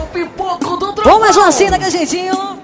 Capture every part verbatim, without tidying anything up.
pipoco do trovão. Vamos mais uma cena, que jeitinho.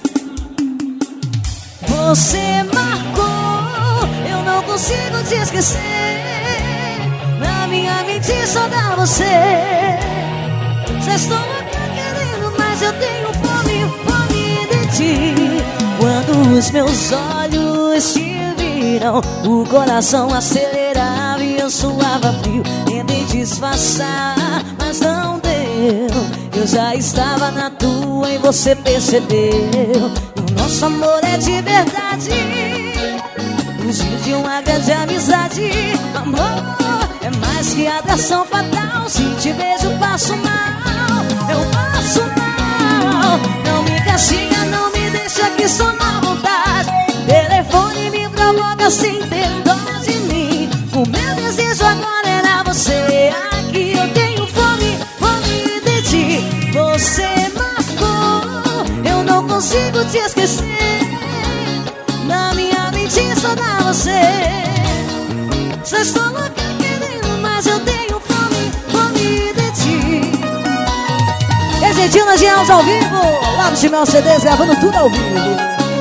Você marcou, eu não consigo te esquecer. Na minha mente só dá você. Já estou louca querendo, mas eu tenho fome, fome de ti. Quando os meus olhos te viram, o coração acelerava e eu suava frio. Tentei disfarçar, mas não deu. Eu já estava na tua e você percebeu. O nosso amor é de verdade, fugir de uma grande amizade. Amor é mais que atração fatal. Se te vejo passo mal, eu passo mal. Não me castiga, não me deixa aqui só na vontade. Telefone me provoca sem ter dó de mim. O meu desejo agora era você aqui. Eu tenho fome, fome de ti. Você marcou, eu não consigo te esquecer. Na minha mente só dá você. Já estou louca querendo, mas eu tenho fome, fome de ti. Argentina de Alves ao vivo, lá no Chimel C Ds, gravando tudo ao vivo.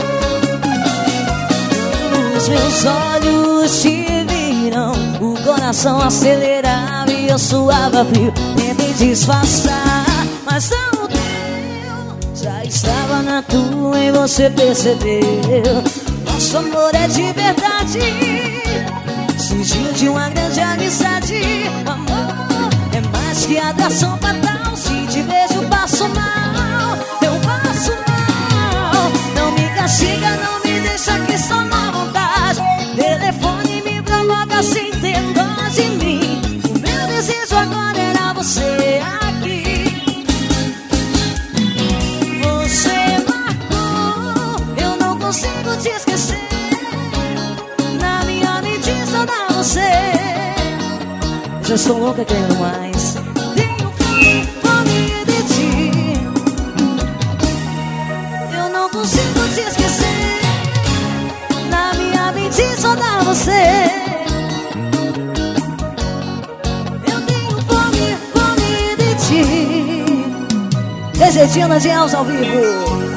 Os meus olhos te viram, o coração acelerava e eu suava frio. Tentei disfarçar, mas não deu. Já estava na tua e você percebeu. Nosso amor é de verdade, surgiu de uma grande amizade. Amor é mais que atração fatal. Se te vejo passo mal, eu passo mal. Não me castiga, não me deixa aqui só na vontade. Telefone me provoca sem ter dó de mim. O meu desejo agora era você aqui. Você marcou, eu não consigo te esquecer. Na minha mente só dá você. Já estou louca querendo mais. Tenho fome, fome de ti. Eu não consigo te esquecer. Na minha mente só dá você. Eu tenho fome, fome de ti. Argentina de Alves ao vivo.